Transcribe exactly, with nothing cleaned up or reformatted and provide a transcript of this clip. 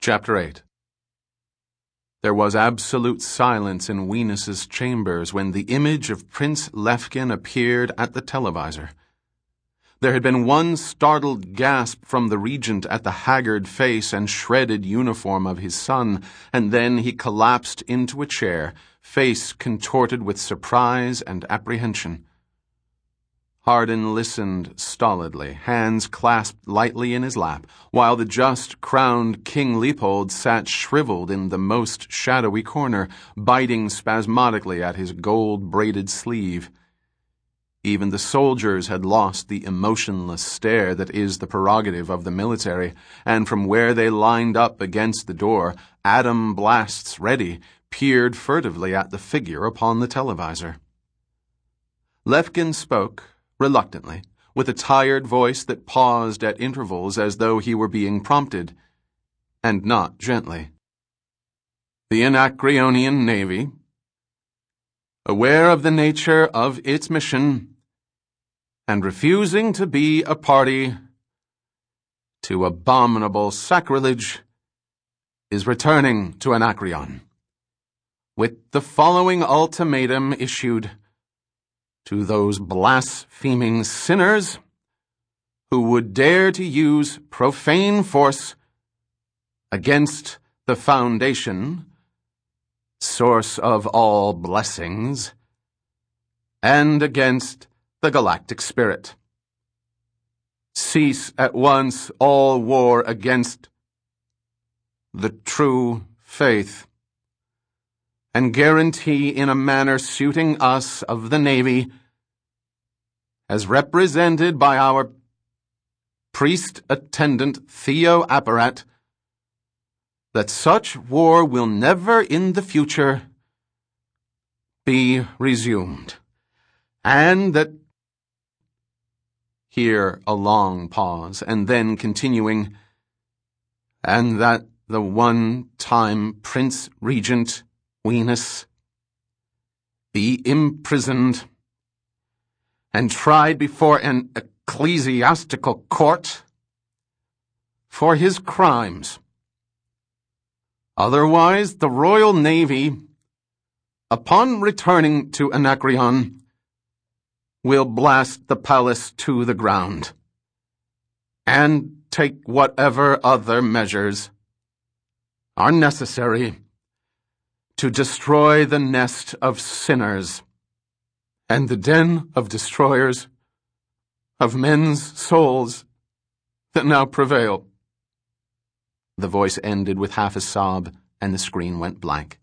Chapter eight. There was absolute silence in Wenus's chambers when the image of Prince Lefkin appeared at the televisor. There had been one startled gasp from the regent at the haggard face and shredded uniform of his son, and then he collapsed into a chair, face contorted with surprise and apprehension. Hardin listened stolidly, hands clasped lightly in his lap, while the just-crowned King Leopold sat shriveled in the most shadowy corner, biting spasmodically at his gold-braided sleeve. Even the soldiers had lost the emotionless stare that is the prerogative of the military, and from where they lined up against the door, atom blasts ready, peered furtively at the figure upon the televisor. Lefkin spoke, reluctantly, with a tired voice that paused at intervals as though he were being prompted, and not gently. The Anacreonian Navy, aware of the nature of its mission, and refusing to be a party to abominable sacrilege, is returning to Anacreon, with the following ultimatum issued to those blaspheming sinners who would dare to use profane force against the foundation, source of all blessings, and against the galactic spirit. Cease at once all war against the true faith, and guarantee in a manner suiting us of the Navy, as represented by our priest-attendant Theo Apparat, that such war will never in the future be resumed, and that— Here a long pause, and then continuing, and that the one-time Prince Regent Wenus be imprisoned and tried before an ecclesiastical court for his crimes. Otherwise, the Royal Navy, upon returning to Anacreon, will blast the palace to the ground and take whatever other measures are necessary to destroy the nest of sinners and the den of destroyers of men's souls that now prevail. The voice ended with half a sob, and the screen went blank.